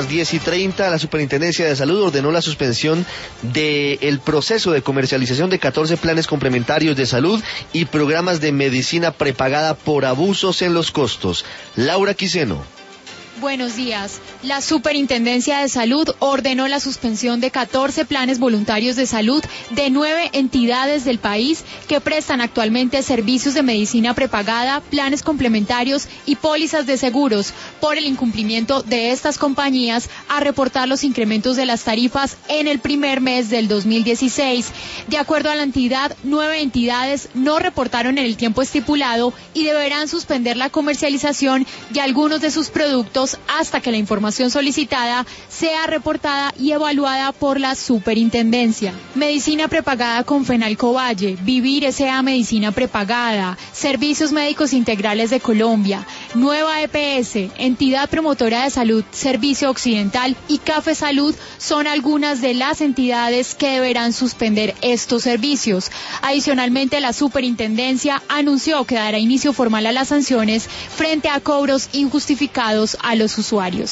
las 10:30, la Superintendencia de Salud ordenó la suspensión del proceso de comercialización de 14 planes complementarios de salud y programas de medicina prepagada por abusos en los costos. Laura Quiseno. Buenos días. La Superintendencia de Salud ordenó la suspensión de 14 planes voluntarios de salud de 9 entidades del país que prestan actualmente servicios de medicina prepagada, planes complementarios y pólizas de seguros por el incumplimiento de estas compañías a reportar los incrementos de las tarifas en el primer mes del 2016. De acuerdo a la entidad, 9 entidades no reportaron en el tiempo estipulado y deberán suspender la comercialización de algunos de sus productos hasta que la información solicitada sea reportada y evaluada por la Superintendencia. Medicina prepagada con Fenalco Valle, Vivir S.A. Medicina Prepagada, Servicios Médicos Integrales de Colombia, Nueva EPS, Entidad Promotora de Salud, Servicio Occidental y Café Salud son algunas de las entidades que deberán suspender estos servicios. Adicionalmente, la Superintendencia anunció que dará inicio formal a las sanciones frente a cobros injustificados a los usuarios.